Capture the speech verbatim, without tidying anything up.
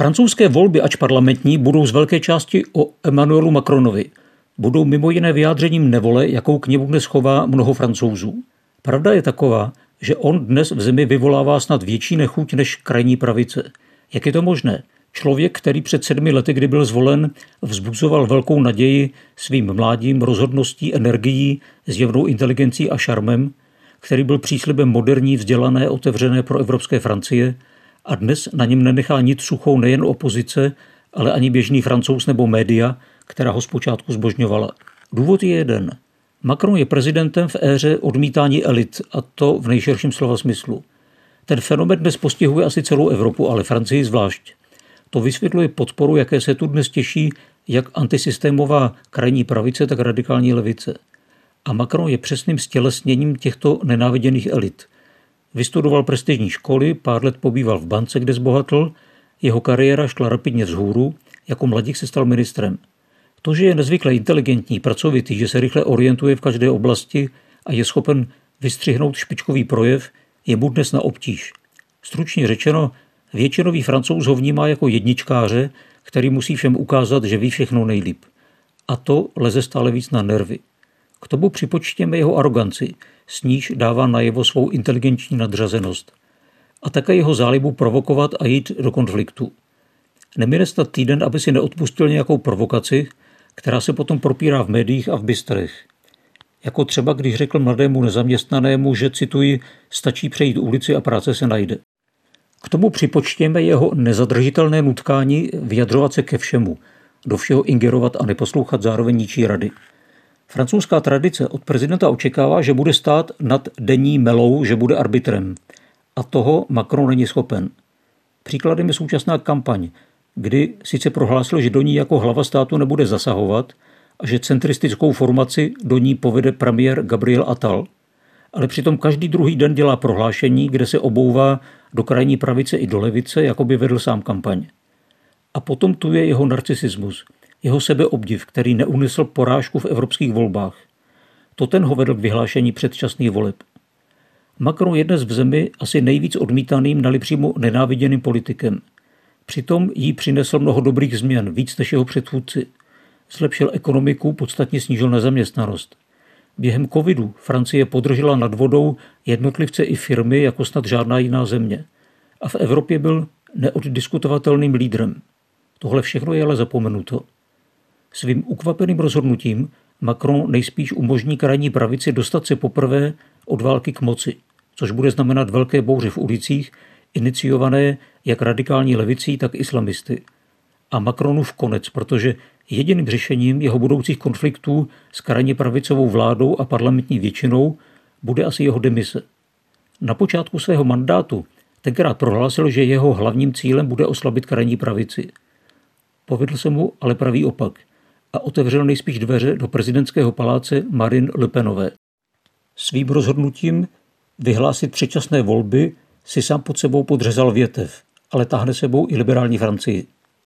Francouzské volby, ač parlamentní, budou z velké části o Emmanuelu Macronovi. Budou mimo jiné vyjádřením nevole, jakou k němu dnes chová mnoho Francouzů. Pravda je taková, že on dnes v zemi vyvolává snad větší nechuť než krajní pravice. Jak je to možné? Člověk, který před sedmi lety, kdy byl zvolen, vzbuzoval velkou naději svým mládím, rozhodností, energií, zjevnou inteligencí a šarmem, který byl příslibem moderní, vzdělané, otevřené pro evropské Francie, a dnes na něm nenechá nic suchou nejen opozice, ale ani běžný Francouz nebo média, která ho zpočátku zbožňovala. Důvod je jeden. Macron je prezidentem v éře odmítání elit, a to v nejširším slova smyslu. Ten fenomén dnes postihuje asi celou Evropu, ale Francii zvlášť. To vysvětluje podporu, jaké se tu dnes těší jak antisystémová krajní pravice, tak radikální levice. A Macron je přesným stělesněním těchto nenáviděných elit. Vystudoval prestižní školy, pár let pobýval v bance, kde zbohatl, jeho kariéra šla rapidně vzhůru, jako mladík se stal ministrem. To, že je nezvykle inteligentní, pracovitý, že se rychle orientuje v každé oblasti a je schopen vystřihnout špičkový projev, je mu dnes na obtíž. Stručně řečeno, většinový Francouz ho vnímá jako jedničkáře, který musí všem ukázat, že ví všechno nejlíp. A to leze stále víc na nervy. K tomu připočtěme jeho aroganci, s níž dává najevo svou inteligenční nadřazenost. A také jeho zálibu provokovat a jít do konfliktu. Nemine snad týden, aby si neodpustil nějakou provokaci, která se potom propírá v médiích a v bystrech. Jako třeba, když řekl mladému nezaměstnanému, že, cituji, stačí přejít ulici a práce se najde. K tomu připočtěme jeho nezadržitelné nutkání vyjadřovat se ke všemu, do všeho ingerovat a neposlouchat zároveň ničí rady. Francouzská tradice od prezidenta očekává, že bude stát nad denní melou, že bude arbitrem. A toho Macron není schopen. Příkladem je současná kampaň, kdy sice prohlásil, že do ní jako hlava státu nebude zasahovat a že centristickou formaci do ní povede premiér Gabriel Attal, ale přitom každý druhý den dělá prohlášení, kde se obouvá do krajní pravice i do levice, jako by vedl sám kampaň. A potom tu je jeho narcisismus, jeho sebeobdiv, který neunesl porážku v evropských volbách. To ten ho vedl k vyhlášení předčasných voleb. Macron je dnes v zemi asi nejvíc odmítaným, neli přímo nenáviděným politikem. Přitom jí přinesl mnoho dobrých změn, víc než jeho předchůdci. Zlepšil ekonomiku, podstatně snížil nezaměstnanost. Během covidu Francie podržela nad vodou jednotlivce i firmy jako snad žádná jiná země. A v Evropě byl neoddiskutovatelným lídrem. Tohle všechno je ale zapomenuto. Svým ukvapeným rozhodnutím Macron nejspíš umožní krajní pravici dostat se poprvé od války k moci, což bude znamenat velké bouře v ulicích, iniciované jak radikální levicí, tak islamisty. A Macronův konec, protože jediným řešením jeho budoucích konfliktů s krajně pravicovou vládou a parlamentní většinou bude asi jeho demise. Na počátku svého mandátu tenkrát prohlásil, že jeho hlavním cílem bude oslabit krajní pravici. Povedl se mu ale pravý opak a otevřel nejspíš dveře do prezidentského paláce Marine Le Penové. Svým rozhodnutím vyhlásit předčasné volby si sám pod sebou podřezal větev, ale táhne sebou i liberální Francii.